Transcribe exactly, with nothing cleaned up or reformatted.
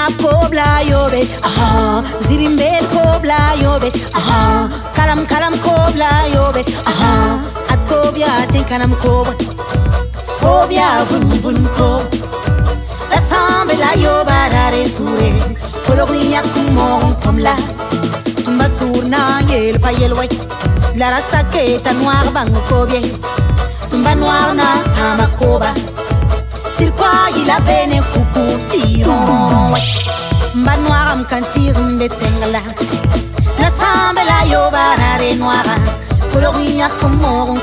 kobla yobe, aha. Zirimbel kobla yobe, aha. Kalam kalam kobla yobe, aha. At kobia tinkanam kob, kobia bun bun kob. La sambe la yoba rare sure, kologunya kumon komla. Tumba surna yel pa yel way, la rasa que ta noir bang kobie. Tumba noir na sama koba. S'il croit il a bene coucou tiron. Mba noir am kantir mbete.